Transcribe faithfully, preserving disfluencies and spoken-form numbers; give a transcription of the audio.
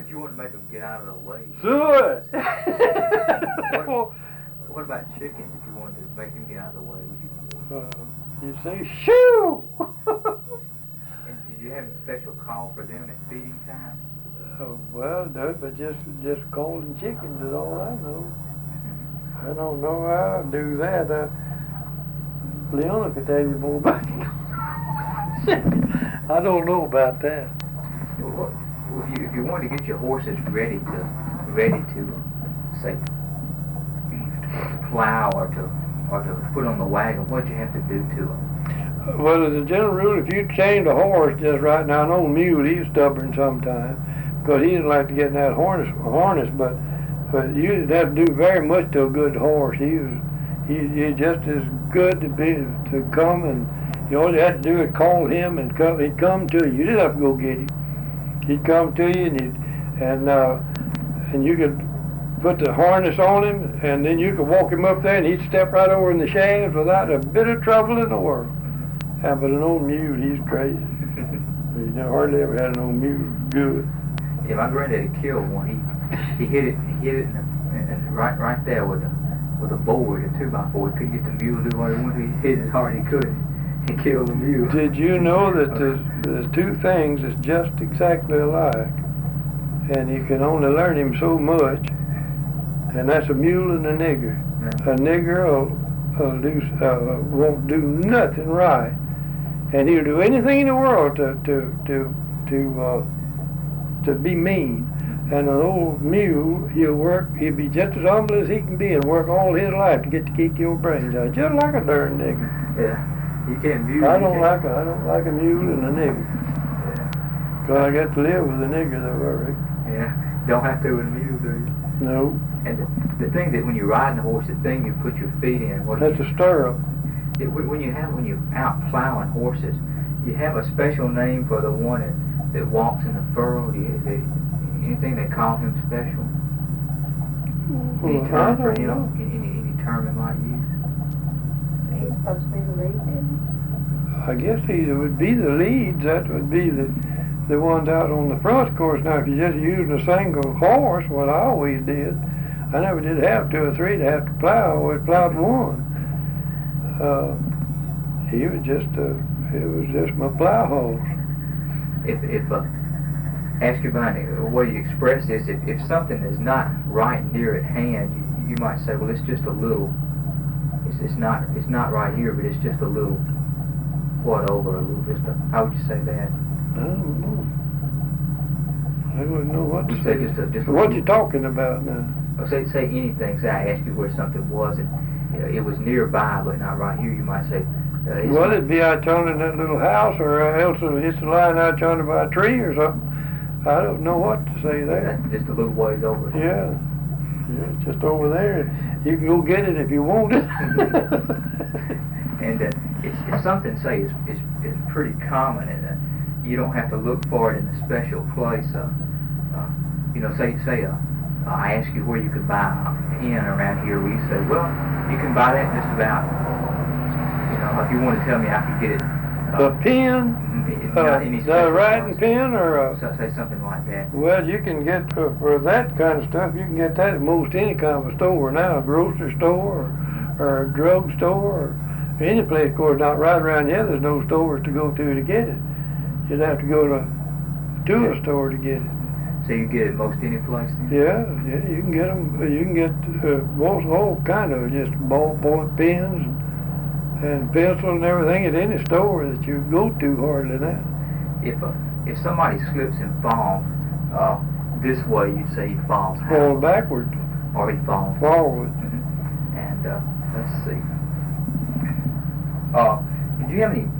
if you want to make them get out of the way? Sure. what, what about chickens? If you wanted to make them get out of the way, would you? Uh, you say shoo. And did you have any special call for them at feeding time? Uh, well, no, but just just calling chickens is all I know. I don't know how to do that. Uh, Leona could tell you more about it. I don't know about that. Well, if you if you wanted to get your horses ready to ready to say to plow or to or to put on the wagon, what'd you have to do to them? Well, as a general rule, if you chained a horse just right now, an old mule, he's stubborn sometimes because he didn't like to get in that harness. harness but but you didn't have to do very much to a good horse. He was he, he's just as good to be to come, and you all you had to do is call him and come. He'd come to you. You didn't have to go get him. He'd come to you, and he'd, and uh, and you could put the harness on him, and then you could walk him up there, and he'd step right over in the shafts without a bit of trouble in the world. And but an old mule, he's crazy. You hardly ever had an old mule good. Yeah, my granddaddy killed one. He he hit it he hit it in the, in the, right right there with a with a board, a two by four. He couldn't get the mule to do what he wanted. He hit as hard as he could. He killed the mule. Did you know that there's, there's two things that's just exactly alike, and you can only learn him so much, and that's a mule and a nigger. Yeah. A nigger will, will do, uh, won't do nothing right, and he'll do anything in the world to to to to uh, to be mean. And an old mule, he'll work, he'll be just as humble as he can be and work all his life to get to kick your brains out, just like a darn nigger. Yeah, you can't mule. I don't like a, I don't like a mule and a nigger. Yeah. Cause I got to live with a nigger though, I reckon. Yeah, don't have to with a mule, do you? No. And the, the thing that when you're riding a horse, the thing you put your feet in, what that's you, a stirrup. It, when you have when you're out plowing horses, you have a special name for the one that, that walks in the furrow. Do you, is it, anything they call him special? Any Well, term for know. him? Any, any any term they might use? He's supposed to be the lead, isn't I guess he would be the leads. That would be the the ones out on the front. Of course, now if you're just using a single horse, what I always did, I never did have two or three to have to plow. I always plowed one. Uh, he was just a, it was just my plow horse. If if uh, ask you about it, the way you express this, if, if something is not right near at hand, you, you might say, well, it's just a little, it's, it's not it's not right here, but it's just a little, what over, a little, just a, how would you say that? I don't know. I wouldn't know what to You say. say just a, just a What little, you talking about now? Or say, say anything, say I asked you where something was, and you know, it was nearby, but not right here, you might say, uh, it's Well, not, it'd be out yonder in that little house, or else it's lying out yonder by a tree or something. I don't know what to say there. that's just a little ways over. Yeah. Yeah, it's just over there. You can go get it if you want it. And uh, it's, it's something, say, is is is pretty common, and uh, you don't have to look for it in a special place. Uh, uh, you know, say say uh, uh, I ask you where you could buy a pen around here. We say, well, you can buy that just about. You know, if you want to tell me, I could get it. Uh, A pen? it's Uh, not any the special writing place. pen or a... So, say something like that. Well, you can get, uh, for that kind of stuff, you can get that at most any kind of a store now, a grocery store or, or a drug store or any place. Of course, not right around here, there's no stores to go to to get it. You'd have to go to, to a store to get it. So you get it most any place then? Yeah, yeah, you can get them, you can get uh, most all kind of just ballpoint pens and, and pencils and everything at any store that you go to hardly now. If uh, if somebody slips and falls uh, this way, you'd say he falls how? Fall backward, Or he falls forward. Mhm. And uh, let's see. Uh, do you have any